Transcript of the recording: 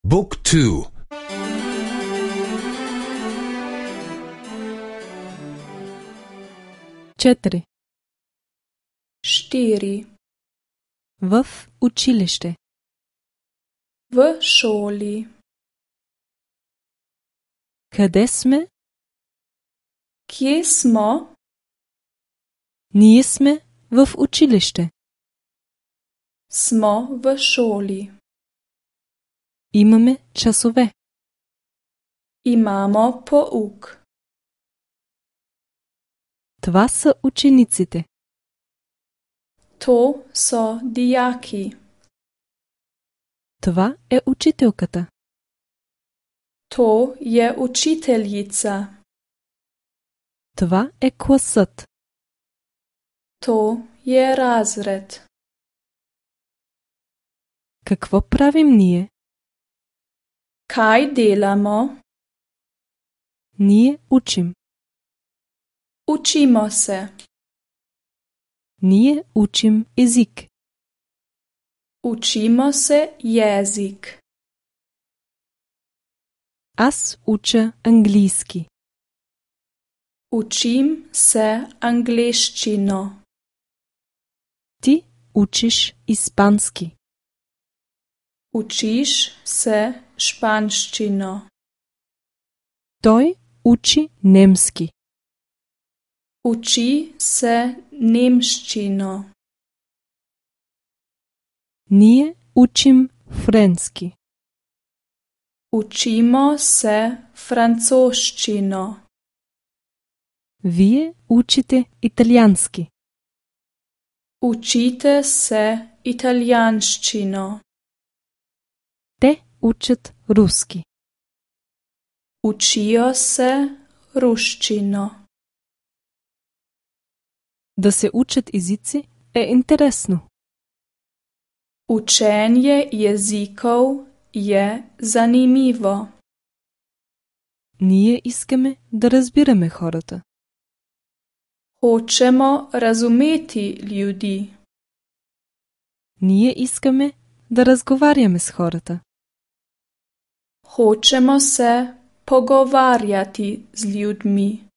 Book 2. 4. 4. В училище. V šoli. Къде сме? Kje smo? Ние сме в училище. Smo v šoli. Имаме часове. Imamo pouk. Това са учениците. To so dijaki. Това е учителката. To je učiteljica. Това е класът. To je razred. Какво правим ние? Kaj delamo? Ние учим. Učimo se. Ние учим език. Učimo se jezik. Аз уча английски. Učim se angleščino. Ти учиш испански. Učiš se španščino. Той учи немски. Uči se nemščino. Ние учим френски. Učimo se francoščino. Вие учите италиански. Učite se italijanščino. Те учат руски. Učijo se ruščino. Да се учат езици е интересно. Učenje jezikov je zanimivo. Ние искаме да разбираме хората. Hočemo razumeti ljudi. Ние искаме да разговаряме с хората. Hočemo se pogovarjati z ljudmi.